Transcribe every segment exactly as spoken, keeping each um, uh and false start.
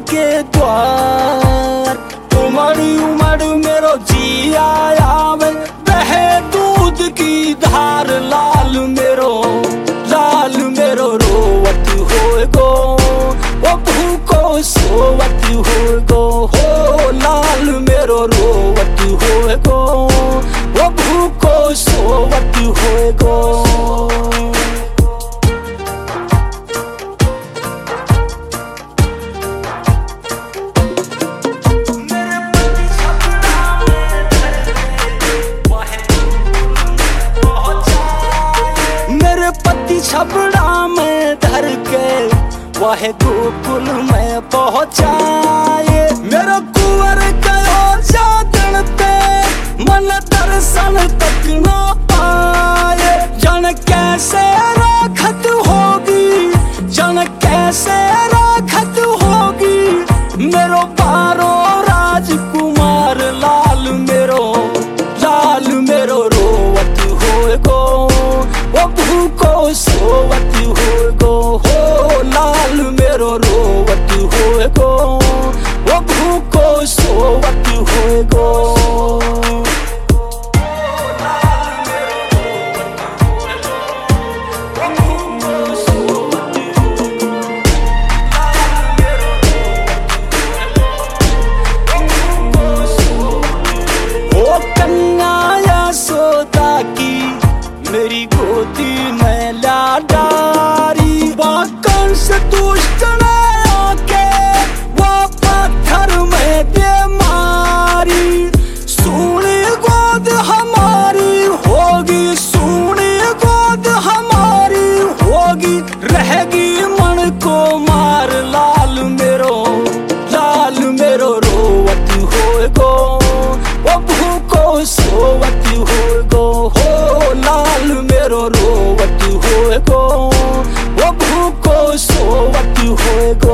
के द्वार। उमड़ उमड़ मेरो जी आवे बहे दूध की धार। लाल मेरो लाल मेरो रोवत होए गो वो भूको सोवत होए गो। हो लाल मेरो रोवत होए गो वो भूको सोवत होए गो। छबड़ा में धर के वह गोकुल में पहुँचाए। मेरा कुंवर गयो जागण पे मन दर्शन तक न पाए। जन कैसे राखत होगी जन कैसे राखत होगी मेरो बारो राजकुमार। लाल मेरो लाल मेरो रोवत होए गो वो भूको सोवत होए गो। हो लाल मेरो रोवत होए गो वो भूको सोवत होए गो। ओ कन्या यशोदा की मेरी गोदी में लाडारी। वह कंस दुष्ट ने आके वह पत्थर में दे मारी। सोनी गोद हमारी होगी सोनी गोद हमारी होगी रहेगी मन को मार। लाल मेरो लाल मेरो रोवत होए गो वो भूको सोवत होए गो। हो लाल मेरो रोवत होए गो वो भूको सोवत होए गो।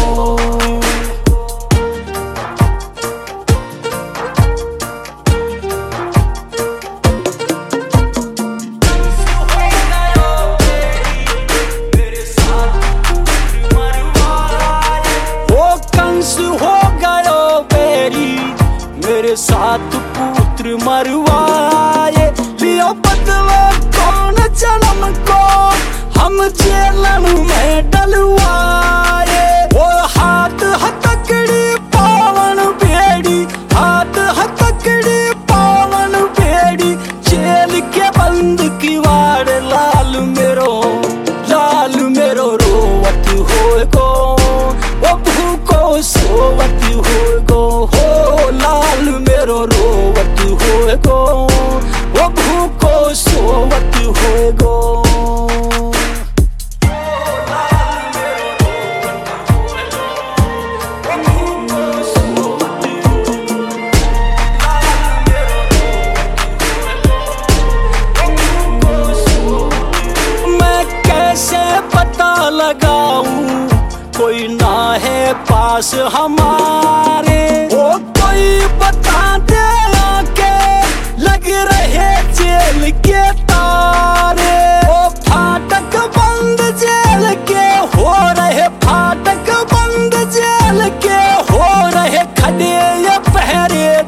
वो कंस हो गयो बेरी मेरे साथ पुत्र मरवाए। लियो बदला कौन जन्म को हम जेलन में डलवाए। वो हाथ हथकड़ी पावन बेड़ी हाथ हथकड़ी पावन बेड़ी जेल के बंद किवाड़। लाल मेरो लाल मेरो रोवत होए गो वो भूको सोवत होए गो। हो लाल मेरो रोवत होए गो वो भूको सोवत होए गो। मैं कैसे पता लगाऊं कोई ना है पास हमारे। वो कोई बता दे आके लग रहे जेल के तारे। वो फाटक बंद जेल के हो रहे फाटक बंद जेल के हो रहे खड़े ये पहरेदार।